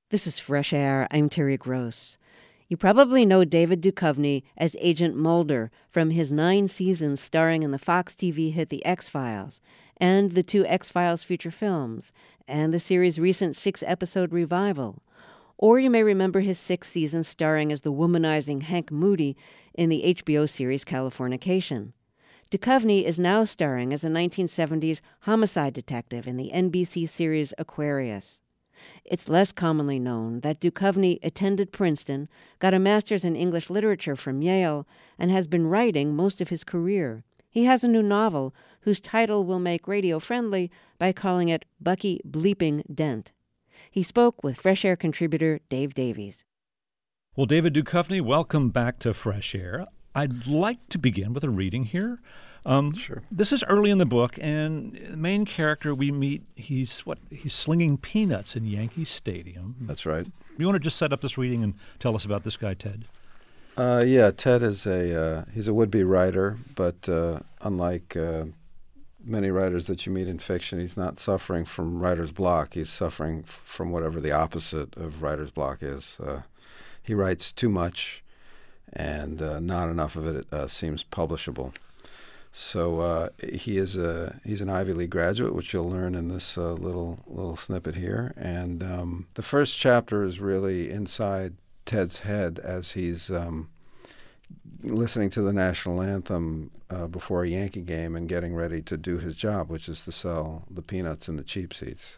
This is Fresh Air. I'm Terry Gross. You probably know David Duchovny as Agent Mulder from his 9 seasons starring in the Fox TV hit The X-Files, and the 2 X-Files feature films, and the series' recent 6-episode revival. Or you may remember his 6th season starring as the womanizing Hank Moody in the HBO series Californication. Duchovny is now starring as a 1970s homicide detective in the NBC series Aquarius. It's less commonly known that Duchovny attended Princeton, got a master's in English literature from Yale, and has been writing most of his career. He has a new novel whose title will make radio friendly by calling it Bucky Bleeping Dent. He spoke with Fresh Air contributor Dave Davies. Well, David Duchovny, welcome back to Fresh Air. I'd like to begin with a reading here. Sure. This is early in the book, and the main character we meet, he's slinging peanuts in Yankee Stadium. That's right. You want to just set up this reading and tell us about this guy, Ted? Yeah, Ted is he's a would-be writer, but unlike many writers that you meet in fiction, he's not suffering from writer's block. He's suffering from whatever the opposite of writer's block is. He writes too much, and not enough of it seems publishable. So he's an Ivy League graduate, which you'll learn in this little snippet here. And the first chapter is really inside Ted's head as he's listening to the national anthem before a Yankee game and getting ready to do his job, which is to sell the peanuts in the cheap seats.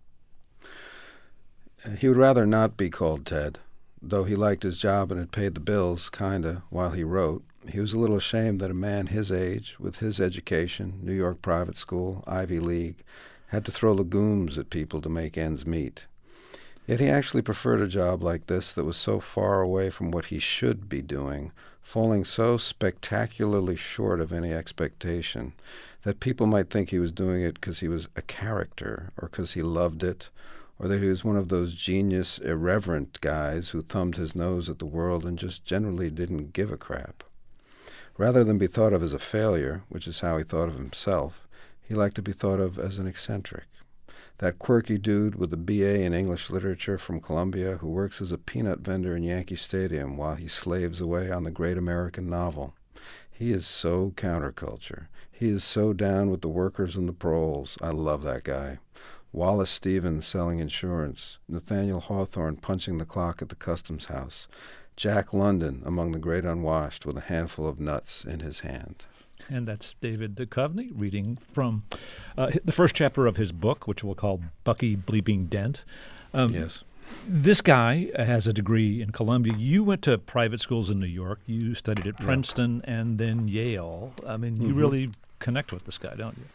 He would rather not be called Ted, though he liked his job and it paid the bills, kinda, while he wrote. He was a little ashamed that a man his age, with his education, New York private school, Ivy League, had to throw legumes at people to make ends meet. Yet he actually preferred a job like this that was so far away from what he should be doing, falling so spectacularly short of any expectation, that people might think he was doing it because he was a character, or because he loved it, or that he was one of those genius, irreverent guys who thumbed his nose at the world and just generally didn't give a crap. Rather than be thought of as a failure, which is how he thought of himself, he liked to be thought of as an eccentric. That quirky dude with a B.A. in English literature from Columbia who works as a peanut vendor in Yankee Stadium while he slaves away on the great American novel. He is so counterculture. He is so down with the workers and the proles. I love that guy. Wallace Stevens selling insurance. Nathaniel Hawthorne punching the clock at the customs house. Jack London among the great unwashed with a handful of nuts in his hand. And that's David Duchovny reading from the first chapter of his book, which we'll call Bucky Bleeping Dent. Yes. This guy has a degree in Columbia. You went to private schools in New York. You studied at Princeton and then Yale. I mean, you really connect with this guy, don't you?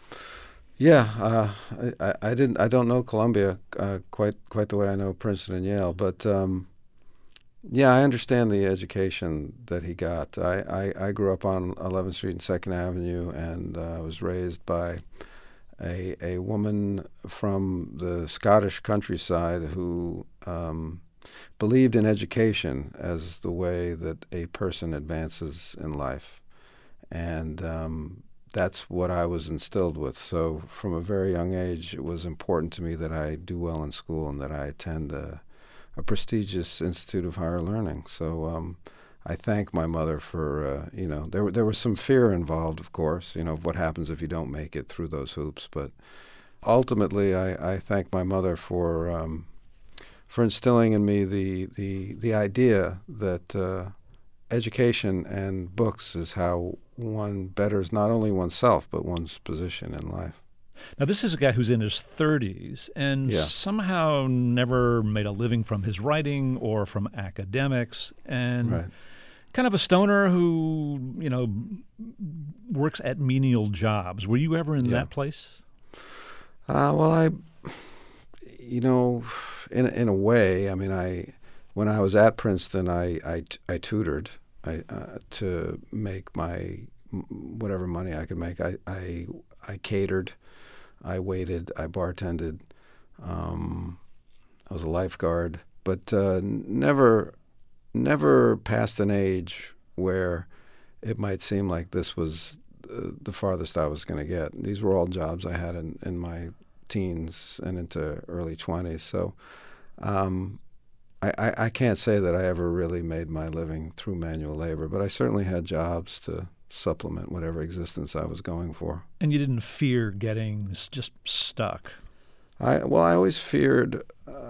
Yeah, I didn't. I don't know Columbia quite the way I know Princeton and Yale, but yeah, I understand the education that he got. I grew up on 11th Street and 2nd Avenue, and was raised by a woman from the Scottish countryside who believed in education as the way that a person advances in life, and that's what I was instilled with. So from a very young age, it was important to me that I do well in school and that I attend a prestigious institute of higher learning. So I thank my mother for, there was some fear involved, of course, of what happens if you don't make it through those hoops. But ultimately, I thank my mother for instilling in me the idea that education and books is how one betters not only oneself, but one's position in life. Now, this is a guy who's in his 30s and somehow never made a living from his writing or from academics, and kind of a stoner who, works at menial jobs. Were you ever in that place? Well, in a way, I mean, when I was at Princeton, I tutored to make my whatever money I could make. I catered. I waited, I bartended, I was a lifeguard, but never past an age where it might seem like this was the farthest I was going to get. These were all jobs I had in my teens and into early 20s. So I can't say that I ever really made my living through manual labor, but I certainly had jobs to supplement whatever existence I was going for. And you didn't fear getting just stuck? I always feared.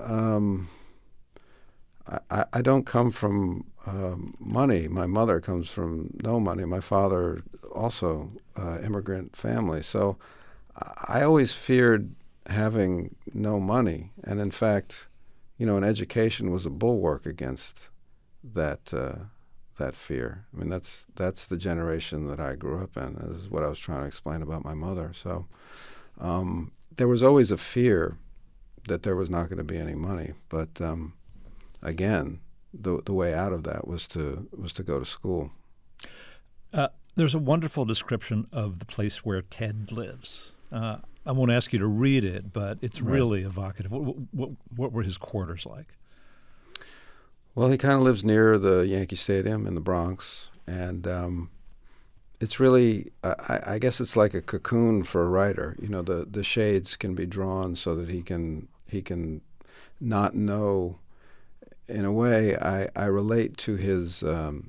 I don't come from money. My mother comes from no money. My father also immigrant family. So I always feared having no money. And in fact, an education was a bulwark against that fear. I mean, that's the generation that I grew up in. This is what I was trying to explain about my mother. So there was always a fear that there was not going to be any money. But again, the way out of that was to go to school. There's a wonderful description of the place where Ted lives. I won't ask you to read it, but it's really evocative. What were his quarters like? Well, he kind of lives near the Yankee Stadium in the Bronx, and it's really, I guess it's like a cocoon for a writer. The shades can be drawn so that he can not know. In a way, I relate to his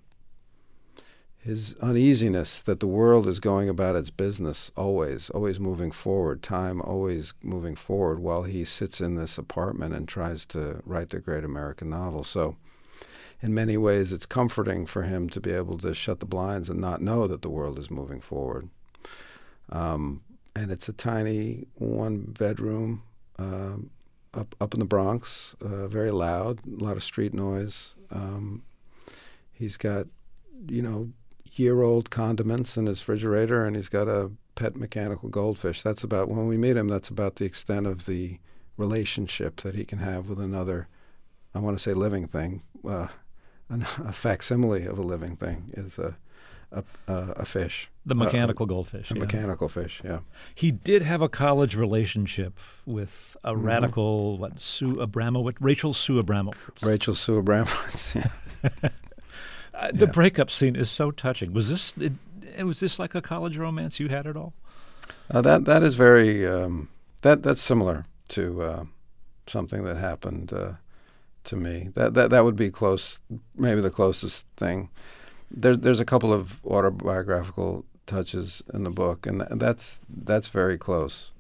uneasiness that the world is going about its business always moving forward, time always moving forward, while he sits in this apartment and tries to write the great American novel. So in many ways, it's comforting for him to be able to shut the blinds and not know that the world is moving forward. And it's a tiny one-bedroom up in the Bronx, very loud, a lot of street noise. He's got, year-old condiments in his refrigerator, and he's got a pet mechanical goldfish. That's about, when we meet him, that's about the extent of the relationship that he can have with another, I want to say living thing. A facsimile of a living thing is a fish. The mechanical goldfish. A mechanical fish, yeah. He did have a college relationship with a radical, Sue Abramowitz? Rachel Sue Abramowitz. Rachel Sue Abramowitz, yeah. The breakup scene is so touching. Was this like a college romance you had at all? That is very that's similar to something that happened to me. That would be close, maybe the closest thing. There's a couple of autobiographical touches in the book, and that's very close.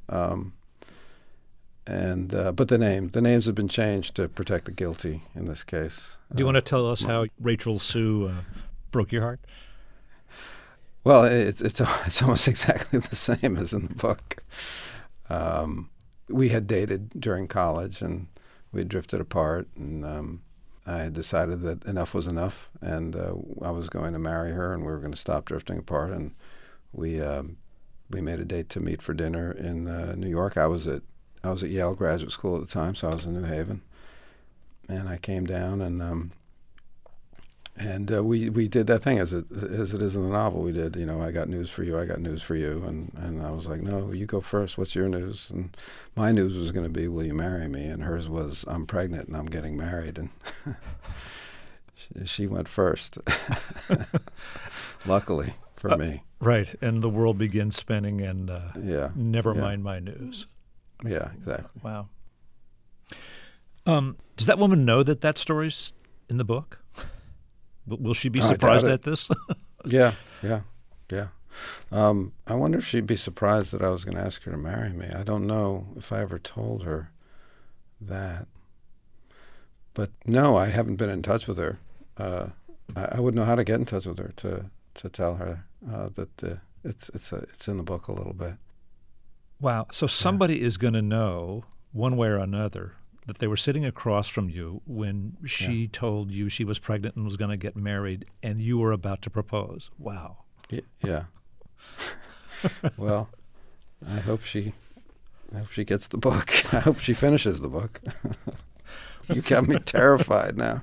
But the names have been changed to protect the guilty in this case. Do you want to tell us how Rachel Sue broke your heart? Well, it's almost exactly the same as in the book. We had dated during college, and we had drifted apart, and I had decided that enough was enough, and I was going to marry her, and we were going to stop drifting apart. And we made a date to meet for dinner in New York. I was at Yale Graduate School at the time, so I was in New Haven, and I came down, and we did that thing as it is in the novel. We did, I got news for you, I got news for you, and I was like, no, you go first. What's your news? And my news was going to be, will you marry me? And hers was, I'm pregnant and I'm getting married. And she went first, luckily for me. Right, and the world begins spinning, and never mind my news. Yeah, exactly. Wow. Does that woman know that story's in the book? Will she be surprised at this? Yeah. I wonder if she'd be surprised that I was going to ask her to marry me. I don't know if I ever told her that. But no, I haven't been in touch with her. I wouldn't know how to get in touch with her to tell her that it's in the book a little bit. Wow. So somebody is going to know, one way or another, that they were sitting across from you when she told you she was pregnant and was going to get married, and you were about to propose. Wow. Yeah. Well, I hope she gets the book. I hope she finishes the book. You got me terrified now.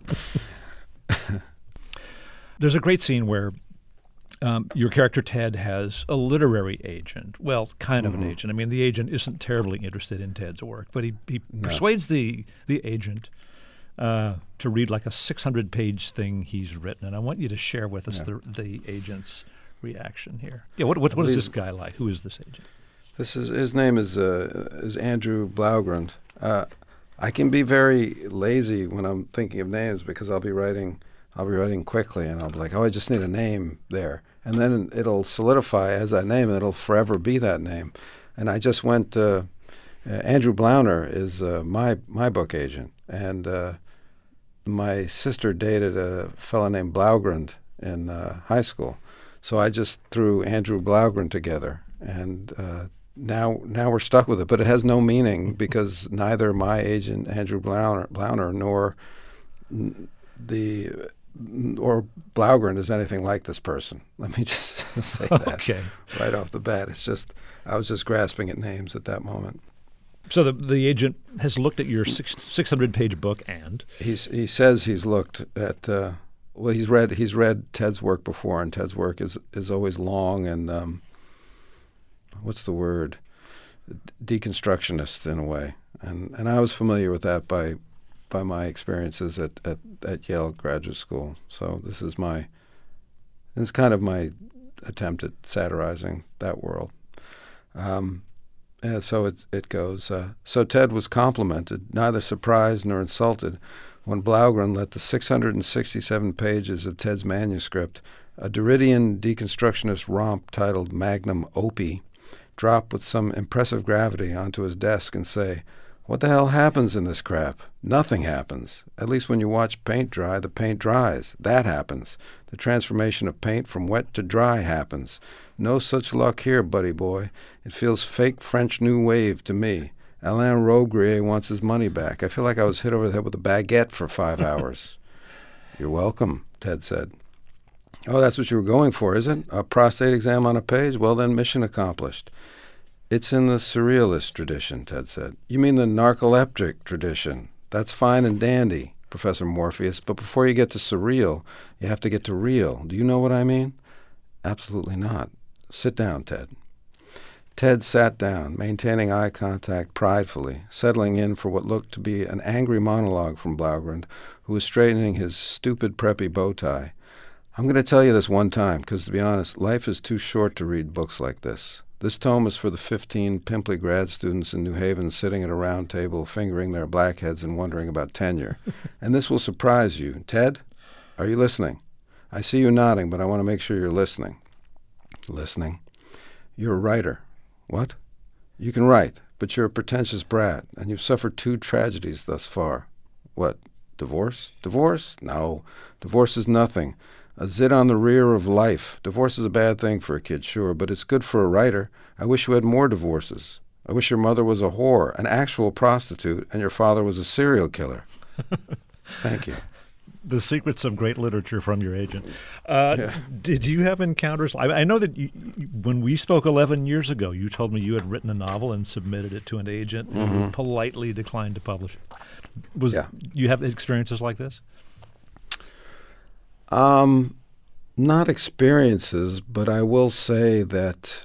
There's a great scene where your character Ted has a literary agent. Well, kind of an agent. I mean, the agent isn't terribly interested in Ted's work, but he persuades the agent to read like a 600-page thing he's written. And I want you to share with us the agent's reaction here. Yeah, what is this guy like? Who is this agent? His name is Andrew Blaugren. I can be very lazy when I'm thinking of names because I'll be writing quickly, and I'll be like, oh, I just need a name there. And then it'll solidify as that name, and it'll forever be that name. And I just went, Andrew Blauner is my book agent, and my sister dated a fellow named Blaugren in high school. So I just threw Andrew Blaugren together, and now we're stuck with it. But it has no meaning because neither my agent, Andrew Blauner nor Blaugren is anything like this person. Let me just say that right off the bat. It's just I was just grasping at names at that moment. So the agent has looked at your 600-page book, and he says he's looked at he's read Ted's work before, and Ted's work is always long and what's the word, deconstructionist in a way, and I was familiar with that by my experiences at Yale Graduate School. So this is kind of my attempt at satirizing that world. So it goes. So Ted was complimented, neither surprised nor insulted, when Blaugren let the 667 pages of Ted's manuscript, a Derridian deconstructionist romp titled Magnum Opie, drop with some impressive gravity onto his desk and say, "What the hell happens in this crap? Nothing happens. At least when you watch paint dry, the paint dries. That happens. The transformation of paint from wet to dry happens. No such luck here, buddy boy. It feels fake French New Wave to me. Alain Robbe-Grillet wants his money back. I feel like I was hit over the head with a baguette for 5 hours." "You're welcome," Ted said. "Oh, that's what you were going for, is it? A prostate exam on a page? Well, then, mission accomplished." "It's in the surrealist tradition," Ted said. "You mean the narcoleptic tradition? That's fine and dandy, Professor Morpheus, but before you get to surreal, you have to get to real. Do you know what I mean?" "Absolutely not. Sit down, Ted." Ted sat down, maintaining eye contact pridefully, settling in for what looked to be an angry monologue from Blaugren, who was straightening his stupid preppy bow tie. "I'm going to tell you this one time, because, to be honest, life is too short to read books like this. This tome is for the 15 pimply grad students in New Haven sitting at a round table, fingering their blackheads and wondering about tenure. And this will surprise you. Ted, are you listening? I see you nodding, but I want to make sure you're listening." "Listening." "You're a writer." "What?" "You can write, but you're a pretentious brat, and you've suffered 2 tragedies thus far." "What, divorce?" "Divorce? No. Divorce is nothing. A zit on the rear of life. Divorce is a bad thing for a kid, sure, but it's good for a writer. I wish you had more divorces. I wish your mother was a whore, an actual prostitute, and your father was a serial killer." "Thank you." The secrets of great literature from your agent. Did you have encounters? I know that when we spoke 11 years ago, you told me you had written a novel and submitted it to an agent who politely declined to publish it. You have experiences like this? Not experiences, but I will say that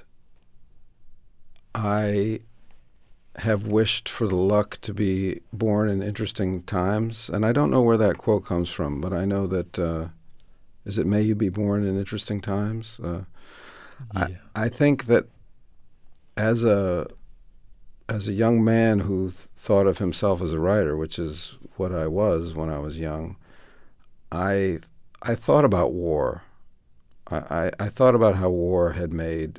I have wished for the luck to be born in interesting times. And I don't know where that quote comes from, but I know that, is it "May you be born in interesting times"? I think that as a young man who thought of himself as a writer, which is what I was when I was young, I thought about war. I thought about how war had made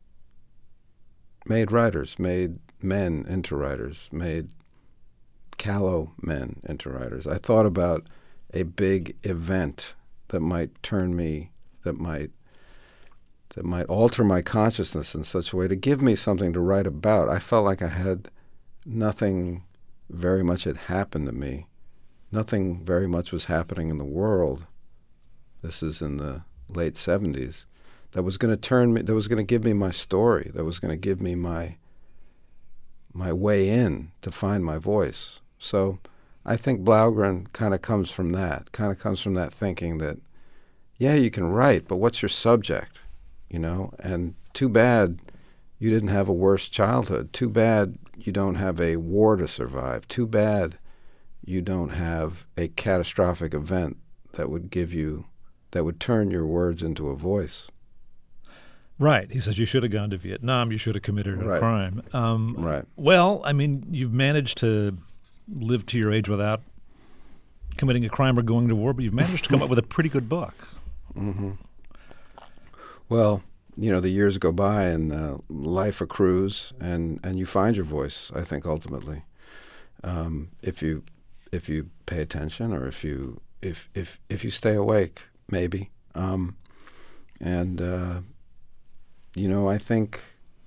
writers, made men into writers, made callow men into writers. I thought about a big event that might turn me, that might alter my consciousness in such a way to give me something to write about. I felt like I had nothing very much had happened to me. Nothing very much was happening in the world. This is in the late 70s. That was going to turn me, that was going to give me my story, that was going to give me my way in to find my voice. So I think Blaugren kind of comes from that thinking that, yeah, you can write, but what's your subject, you know? And too bad you didn't have a worse childhood. Too bad you don't have a war to survive. Too bad you don't have a catastrophic event that would turn your words into a voice. Right. He says you should have gone to Vietnam. You should have committed a crime. Right. Well, I mean, you've managed to lived to your age without committing a crime or going to war, but you've managed to come up with a pretty good book. Mm-hmm. Well, the years go by and life accrues, and you find your voice, I think, ultimately. If you pay attention, or if you stay awake, maybe. I think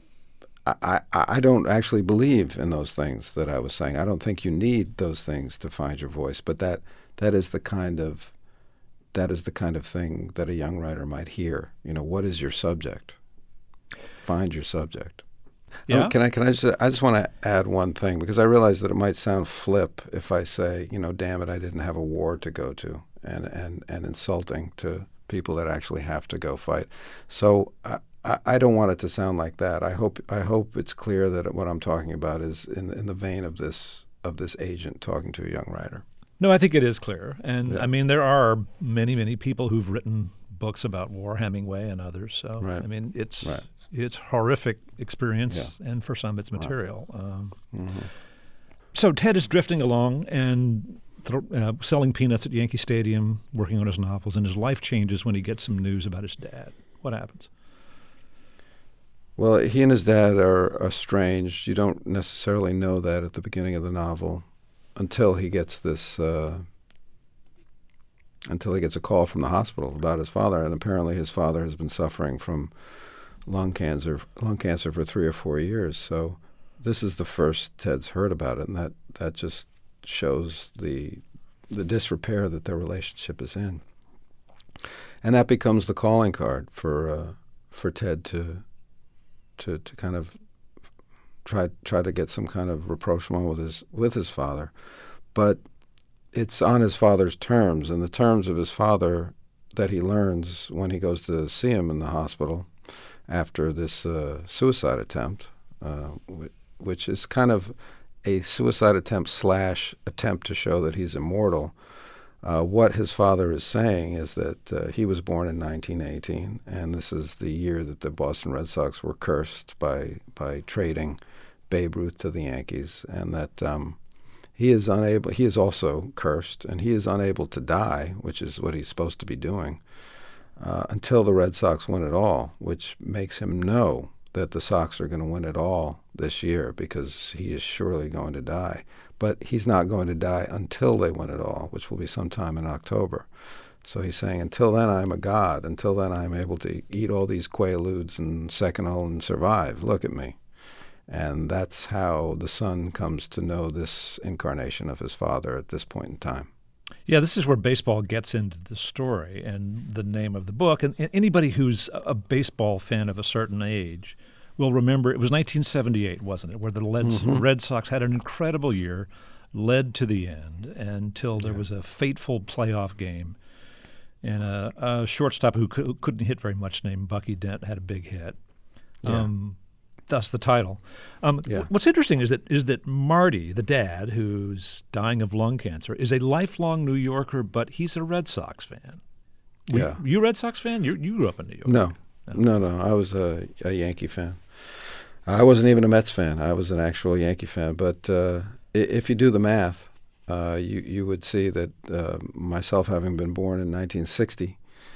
I don't actually believe in those things that I was saying. I don't think you need those things to find your voice, but that is the kind of thing that a young writer might hear. What is your subject? Find your subject. Yeah. I just want to add one thing, because I realize that it might sound flip if I say, damn it, I didn't have a war to go to, and insulting to people that actually have to go fight. So I don't want it to sound like that. I hope it's clear that what I'm talking about is in the vein of this agent talking to a young writer. No, I think it is clear. And Yeah. I mean, there are many, many people who've written books about war, Hemingway and others. So, Right. I mean, it's Right. horrific experience, Yeah. and for some it's material. Mm-hmm. So Ted is drifting along and selling peanuts at Yankee Stadium, working on his novels, and his life changes when he gets some news about his dad. What happens? Well, he and his dad are estranged. You don't necessarily know that at the beginning of the novel until he gets a call from the hospital about his father, and apparently his father has been suffering from lung cancer for 3 or 4 years. So this is the first Ted's heard about it, and that just shows the disrepair that their relationship is in. And that becomes the calling card for Ted to kind of try to get some kind of rapprochement with his father. But it's on his father's terms, and the terms of his father that he learns when he goes to see him in the hospital after this suicide attempt, which is kind of a suicide attempt / attempt to show that he's immortal. What his father is saying is that he was born in 1918, and this is the year that the Boston Red Sox were cursed by trading Babe Ruth to the Yankees, and that he is also cursed, and he is unable to die, which is what he's supposed to be doing, until the Red Sox win it all, which makes him know that the Sox are going to win it all this year, because he is surely going to die. But he's not going to die until they win it all, which will be sometime in October. So he's saying, until then I'm a god. Until then I'm able to eat all these Quaaludes and Seconal and survive. Look at me. And that's how the son comes to know this incarnation of his father at this point in time. Yeah, this is where baseball gets into the story and the name of the book. And anybody who's a baseball fan of a certain age will remember, it was 1978, wasn't it, where the Red Sox had an incredible year, led to the end until there was a fateful playoff game. And a shortstop who couldn't hit very much named Bucky Dent had a big hit. Thus the title. What's interesting is that Marty, the dad, who's dying of lung cancer, is a lifelong New Yorker, but he's a Red Sox fan. You a Red Sox fan? You grew up in New York. No. I was a Yankee fan. I wasn't even a Mets fan. I was an actual Yankee fan. But if you do the math, you would see that myself having been born in 1960,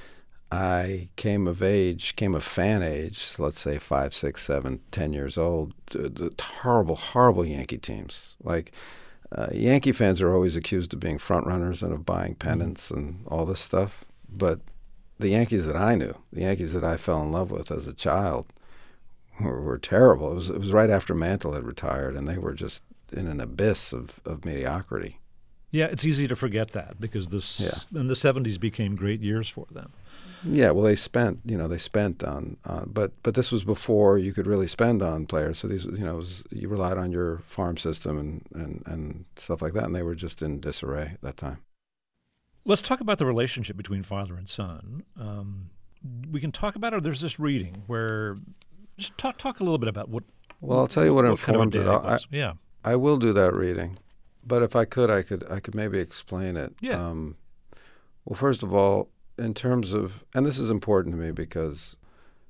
I came of fan age, let's say 5, 6, 7, 10 years old, the horrible, horrible Yankee teams. Like, Yankee fans are always accused of being front runners and of buying pennants and all this stuff. But the Yankees that I knew, the Yankees that I fell in love with as a child, were terrible. It was right after Mantle had retired, and they were just in an abyss of mediocrity. Yeah, it's easy to forget that, because in the 70s became great years for them. Yeah, well, they spent on but this was before you could really spend on players. So these, you relied on your farm system and stuff like that, and they were just in disarray at that time. Let's talk about the relationship between father and son. We can talk about it. There's this reading where just talk a little bit about what. Well, I'll tell you what informed it. I will do that reading, but if I could maybe explain it. Yeah. Well, first of all, in terms of, and this is important to me because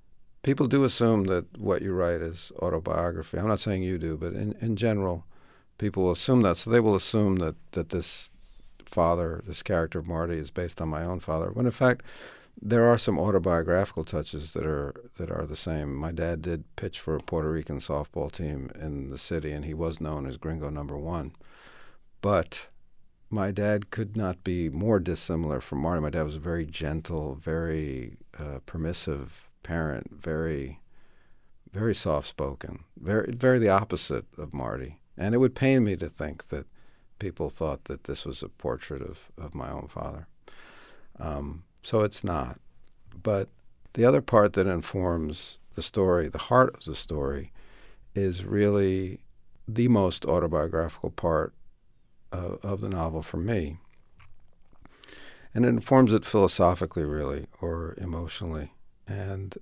people do assume that what you write is autobiography. I'm not saying you do, but in general, People will assume that. So they will assume that this father, this character of Marty, is based on my own father, when in fact there are some autobiographical touches that are the same. My dad did pitch for a Puerto Rican softball team in the city, and he was known as Gringo Number One. But my dad could not be more dissimilar from Marty. My dad was a very gentle, very permissive parent, very, very soft-spoken, very the opposite of Marty. And it would pain me to think that people thought that this was a portrait of my own father. So it's not. But the other part that informs the story, the heart of the story, is really the most autobiographical part of the novel for me. And it informs it philosophically, really, or emotionally. And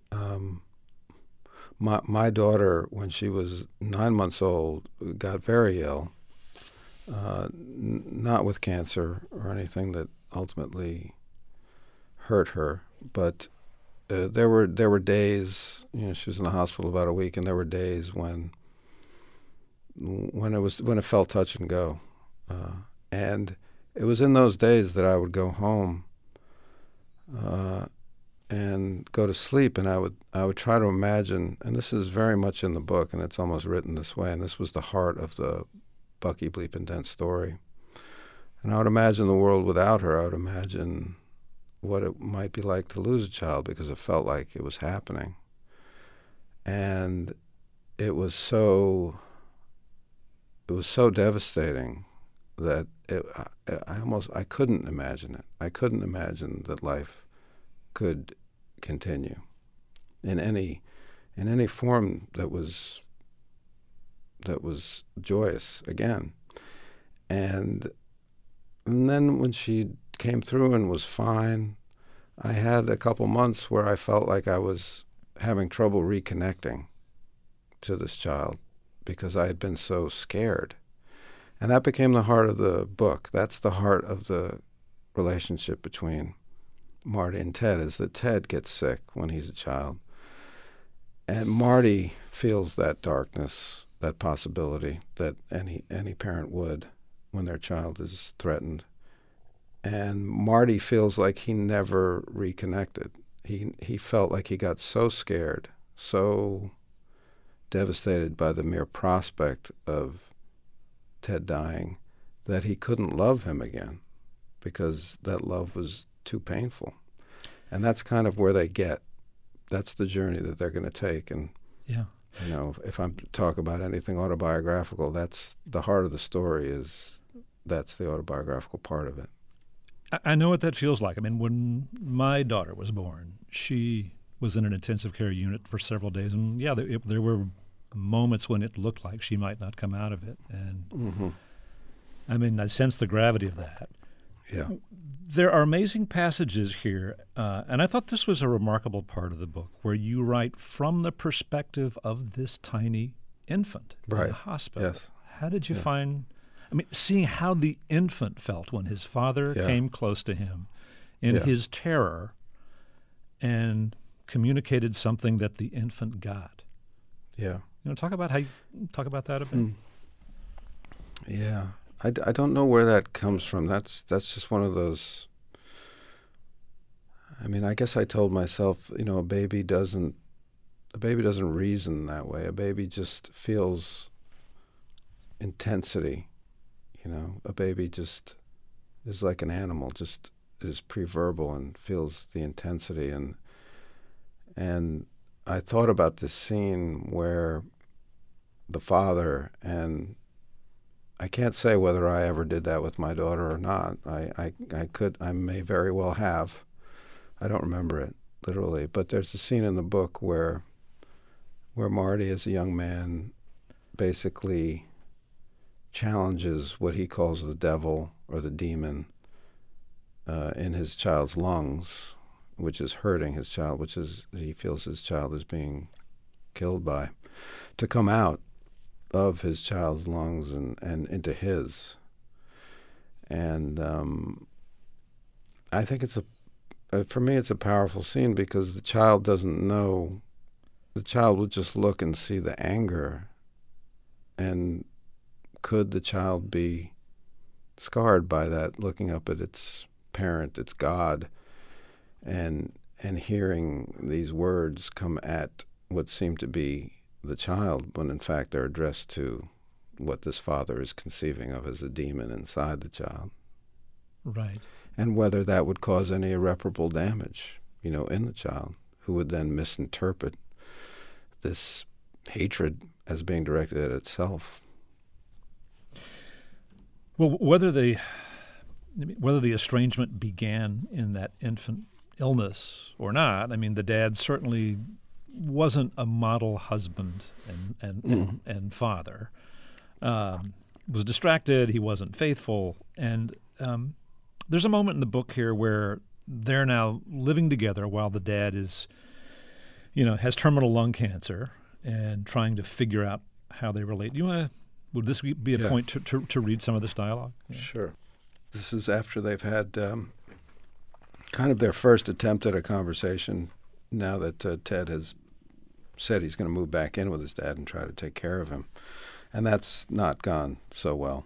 my daughter, when she was 9 months old, got very ill, not with cancer or anything that ultimately hurt her, but there were days, she was in the hospital about a week, and there were days when it felt touch and go, and it was in those days that I would go home and go to sleep, and I would try to imagine, and this is very much in the book, and it's almost written this way, and this was the heart of the Bucky Bleep and Dent story. And I would imagine the world without her. I would imagine what it might be like to lose a child, because it felt like it was happening. And it was so devastating that I couldn't imagine it. I couldn't imagine that life could continue in any form that was joyous again. And then when she came through and was fine, I had a couple months where I felt like I was having trouble reconnecting to this child because I had been so scared. And that became the heart of the book. That's the heart of the relationship between Marty and Ted, is that Ted gets sick when he's a child. And Marty feels that darkness, that possibility that any parent would when their child is threatened. And Marty feels like he never reconnected. He felt like he got so scared, so devastated by the mere prospect of Ted dying, that he couldn't love him again because that love was too painful. And that's kind of where they get. That's the journey that they're going to take. And yeah, if I'm to talk about anything autobiographical, that's the heart of the story. That's the autobiographical part of it. I know what that feels like. I mean, when my daughter was born, she was in an intensive care unit for several days, and yeah, there were moments when it looked like she might not come out of it. And I mean, I sense the gravity of that. Yeah. There are amazing passages here, and I thought this was a remarkable part of the book, where you write from the perspective of this tiny infant in the hospital. Yes. How did you find, I mean, seeing how the infant felt when his father came close to him in his terror and communicated something that the infant got. Yeah. Talk about that a bit. Yeah. I don't know where that comes from. That's just one of those. I mean, I guess I told myself, a baby doesn't reason that way. A baby just feels intensity. A baby just is like an animal, just is preverbal and feels the intensity. And I thought about this scene where the father, and I can't say whether I ever did that with my daughter or not. I may very well have. I don't remember it literally, but there's a scene in the book where Marty, as a young man, basically challenges what he calls the devil or the demon in his child's lungs, which is hurting his child, which is he feels his child is being killed by, to come out of his child's lungs and into his. And I think for me it's a powerful scene because the child doesn't know. The child will just look and see the anger and could the child be scarred by that, looking up at its parent, its God, and hearing these words come at what seem to be the child, when in fact they're addressed to what this father is conceiving of as a demon inside the child. Right. And whether that would cause any irreparable damage, in the child, who would then misinterpret this hatred as being directed at itself. Well, whether the estrangement began in that infant illness or not, the dad certainly wasn't a model husband and father. Was distracted. He wasn't faithful. And there's a moment in the book here where they're now living together while the dad is, has terminal lung cancer and trying to figure out how they relate. Would this be a point to read some of this dialogue? Yeah. Sure. This is after they've had kind of their first attempt at a conversation, now that Ted has said he's going to move back in with his dad and try to take care of him. And that's not gone so well.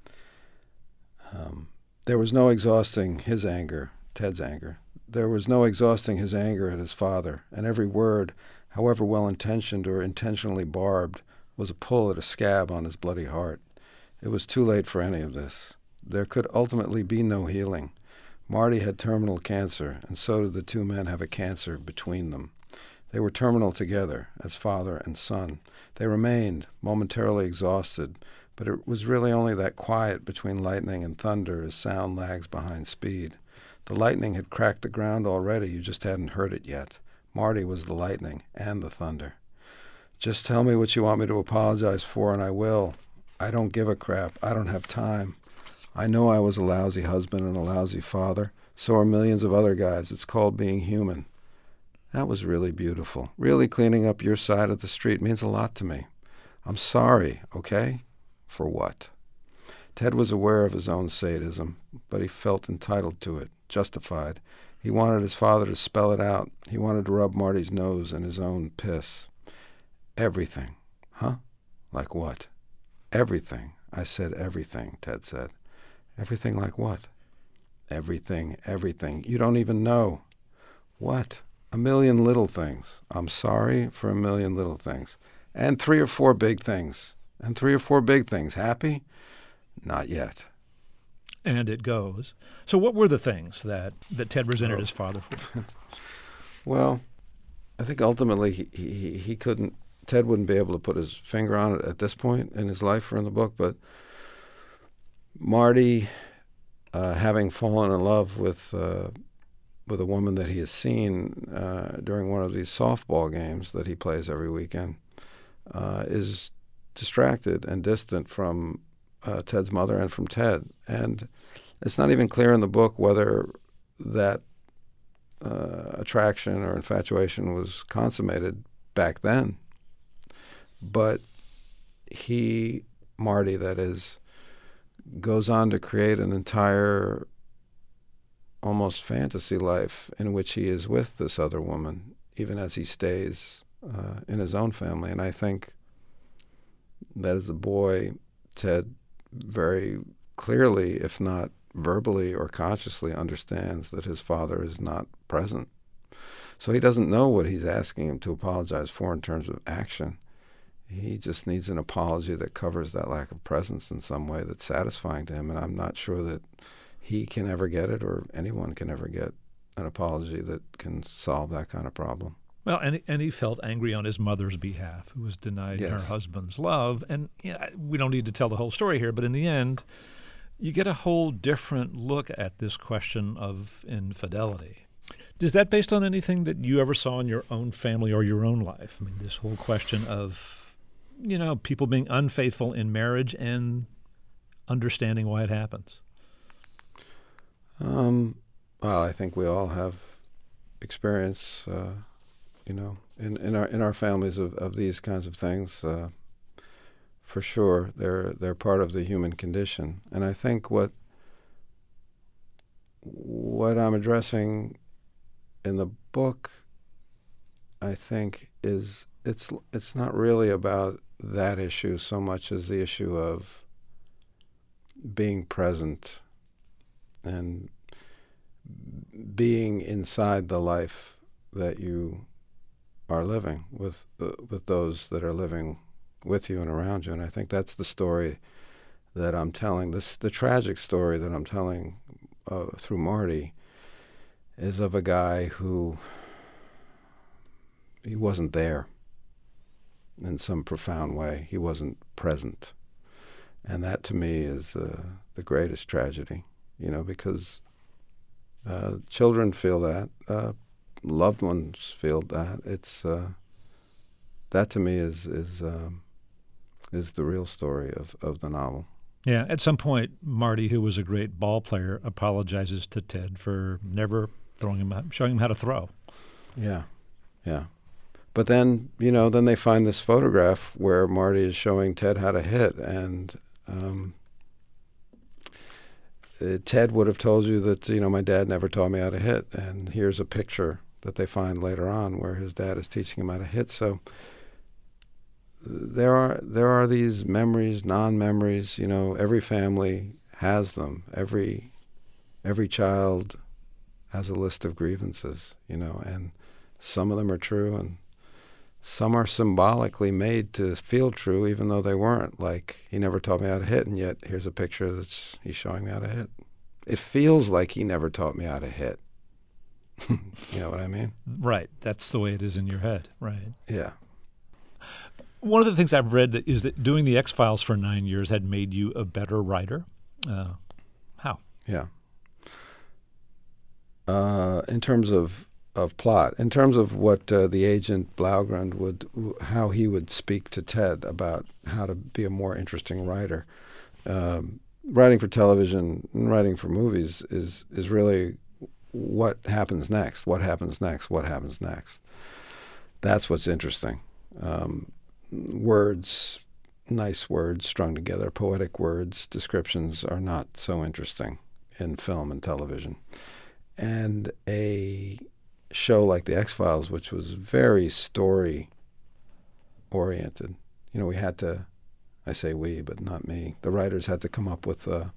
There was no exhausting his anger, Ted's anger. There was no exhausting his anger at his father, and every word, however well-intentioned or intentionally barbed, was a pull at a scab on his bloody heart. It was too late for any of this. There could ultimately be no healing. Marty had terminal cancer, and so did the two men have a cancer between them. They were terminal together, as father and son. They remained, momentarily exhausted, but it was really only that quiet between lightning and thunder as sound lags behind speed. The lightning had cracked the ground already, you just hadn't heard it yet. Marty was the lightning and the thunder. Just tell me what you want me to apologize for, and I will. I don't give a crap. I don't have time. I know I was a lousy husband and a lousy father. So are millions of other guys. It's called being human. That was really beautiful. Really cleaning up your side of the street means a lot to me. I'm sorry, okay? For what? Ted was aware of his own sadism, but he felt entitled to it, justified. He wanted his father to spell it out. He wanted to rub Marty's nose in his own piss. Everything. Huh? Like what? Everything. I said everything, Ted said. Everything like what? Everything, everything. You don't even know. What? A million little things. I'm sorry for a million little things. And 3 or 4 big things. And 3 or 4 big things. Happy? Not yet. And it goes. So what were the things that Ted resented his father for? Well, I think ultimately he couldn't, Ted wouldn't be able to put his finger on it at this point in his life or in the book, but Marty, having fallen in love with a woman that he has seen during one of these softball games that he plays every weekend, is distracted and distant from Ted's mother and from Ted. And it's not even clear in the book whether that attraction or infatuation was consummated back then. But he, Marty, that is, goes on to create an entire almost fantasy life in which he is with this other woman, even as he stays in his own family. And I think that as a boy, Ted very clearly, if not verbally or consciously, understands that his father is not present. So he doesn't know what he's asking him to apologize for in terms of action. He just needs an apology that covers that lack of presence in some way that's satisfying to him. And I'm not sure that he can ever get it, or anyone can ever get an apology that can solve that kind of problem. Well, and he felt angry on his mother's behalf, who was denied her husband's love. And we don't need to tell the whole story here, but in the end, you get a whole different look at this question of infidelity. Is that based on anything that you ever saw in your own family or your own life? I mean, this whole question of, people being unfaithful in marriage and understanding why it happens. Well, I think we all have experience, in our families of these kinds of things. For sure, they're part of the human condition, and I think what I'm addressing in the book, I think, is it's not really about that issue so much as the issue of being present and being inside the life that you are living with those that are living with you and around you. And I think that's the story that I'm telling. The tragic story that I'm telling through Marty is of a guy who he wasn't there in some profound way. He wasn't present. And that to me is the greatest tragedy, because children feel that, loved ones feel that. It's that to me is the real story of the novel. Yeah, at some point, Marty, who was a great ball player, apologizes to Ted for never showing him how to throw. Yeah. But then, then they find this photograph where Marty is showing Ted how to hit, and Ted would have told you that, my dad never taught me how to hit, and here's a picture that they find later on where his dad is teaching him how to hit. So there are these memories, non-memories, every family has them. Every child has a list of grievances, and some of them are true and some are symbolically made to feel true even though they weren't. Like, he never taught me how to hit, and yet here's a picture he's showing me how to hit. It feels like he never taught me how to hit. You know what I mean? Right. That's the way it is in your head. Right. Yeah. One of the things I've read is that doing the X-Files for 9 years had made you a better writer. How? Yeah. In terms of plot, in terms of what the agent Blaugrund how he would speak to Ted about how to be a more interesting writer. Writing for television and writing for movies is really what happens next, what happens next, what happens next. That's what's interesting. Words, nice words strung together, poetic words, descriptions are not so interesting in film and television. And a show like The X-Files, which was very story-oriented, we had to, I say we, but not me, the writers had to come up with a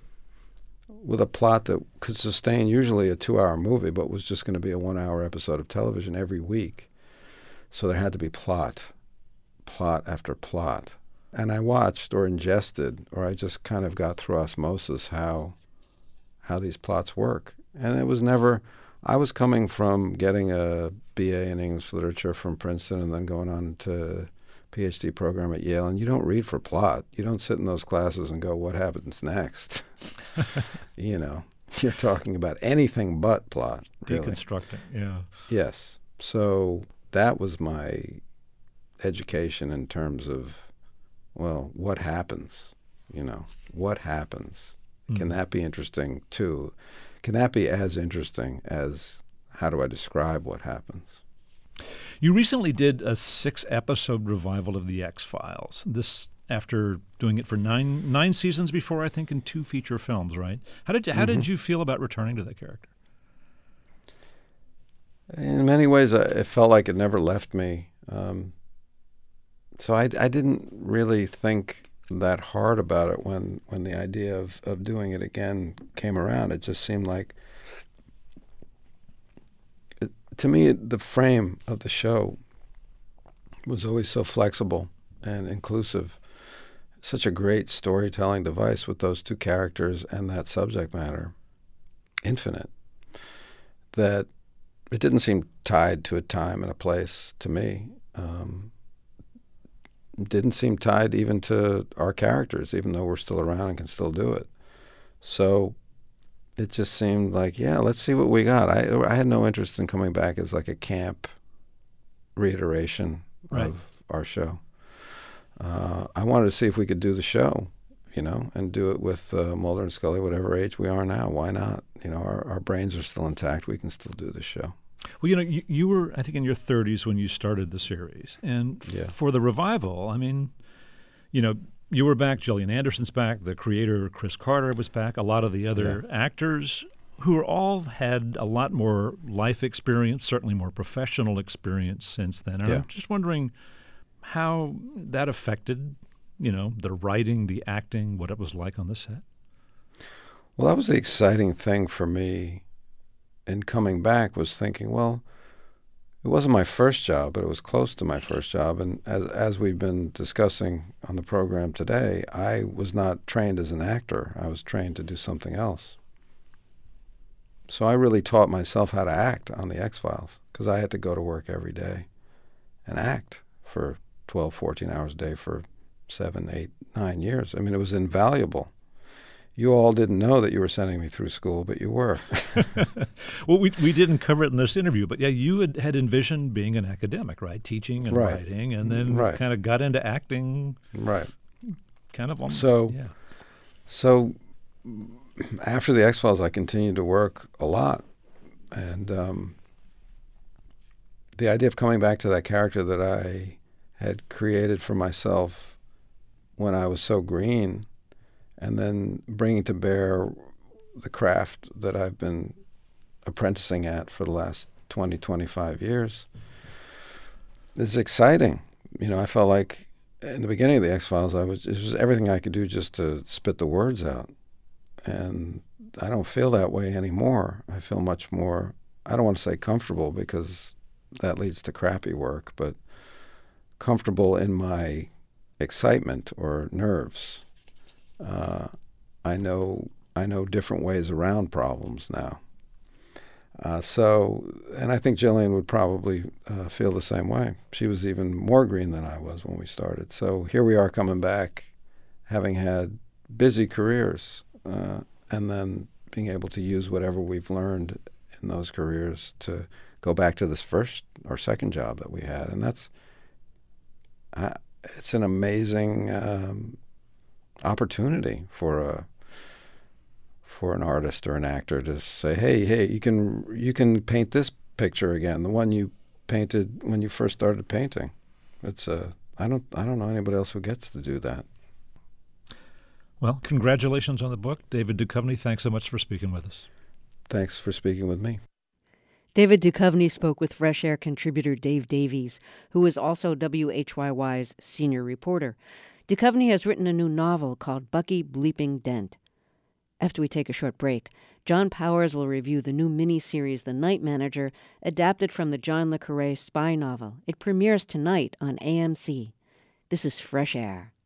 plot that could sustain usually a 2-hour movie, but was just going to be a 1-hour episode of television every week. So there had to be plot after plot. And I watched or ingested, or I just kind of got through osmosis how these plots work. And it was never, I was coming from getting a BA in English literature from Princeton and then going on to PhD program at Yale, and you don't read for plot. You don't sit in those classes and go, what happens next? You're talking about anything but plot, really. Deconstructing, yeah. Yes. So that was my education in terms of, well, what happens? What happens? Can that be interesting too? Can that be as interesting as how do I describe what happens? You recently did a 6-episode revival of The X-Files. This after doing it for nine seasons before, I think, and 2 feature films, right? How did you feel about returning to that character? In many ways, it felt like it never left me. So I didn't really think that hard about it when the idea of doing it again came around. It just seemed like, to me, the frame of the show was always so flexible and inclusive. Such a great storytelling device with those 2 characters and that subject matter, infinite, that it didn't seem tied to a time and a place to me. It didn't seem tied even to our characters, even though we're still around and can still do it. So it just seemed like, yeah, let's see what we got. I had no interest in coming back as like a camp reiteration of our show. I wanted to see if we could do the show, and do it with Mulder and Scully, whatever age we are now. Why not? Our brains are still intact. We can still do the show. Well, you were, I think, in your 30s when you started the series. And for the revival, I mean, you were back, Gillian Anderson's back, the creator, Chris Carter, was back, a lot of the other actors who all had a lot more life experience, certainly more professional experience since then. And I'm just wondering how that affected, the writing, the acting, what it was like on the set. Well, that was the exciting thing for me in coming back, was thinking, well, it wasn't my first job, but it was close to my first job. And as we've been discussing on the program today, I was not trained as an actor. I was trained to do something else. So I really taught myself how to act on the X-Files, because I had to go to work every day and act for 12, 14 hours a day for 7, 8, 9 years. I mean, it was invaluable. You all didn't know that you were sending me through school, but you were. Well, we didn't cover it in this interview, but yeah, you had envisioned being an academic, right? Teaching and writing, and then kind of got into acting. Right. Kind of. So after the X-Files, I continued to work a lot. And the idea of coming back to that character that I had created for myself when I was so green, and then bringing to bear the craft that I've been apprenticing at for the last 20, 25 years, is exciting. You know, I felt like in the beginning of the X-Files, it was everything I could do just to spit the words out. And I don't feel that way anymore. I feel much more, I don't want to say comfortable, because that leads to crappy work, but comfortable in my excitement or nerves. I know different ways around problems now. And I think Gillian would probably feel the same way. She was even more green than I was when we started. So here we are coming back, having had busy careers, and then being able to use whatever we've learned in those careers to go back to this first or second job that we had. And it's an amazing opportunity for an artist or an actor to say, hey, you can paint this picture again, the one you painted when you first started painting. I don't know anybody else who gets to do that. Well, congratulations on the book. David Duchovny, thanks so much for speaking with us. Thanks for speaking with me. David Duchovny spoke with Fresh Air contributor Dave Davies, who is also WHYY's senior reporter. Duchovny has written a new novel called Bucky Bleeping Dent. After we take a short break, John Powers will review the new miniseries The Night Manager, adapted from the John le Carré spy novel. It premieres tonight on AMC. This is Fresh Air.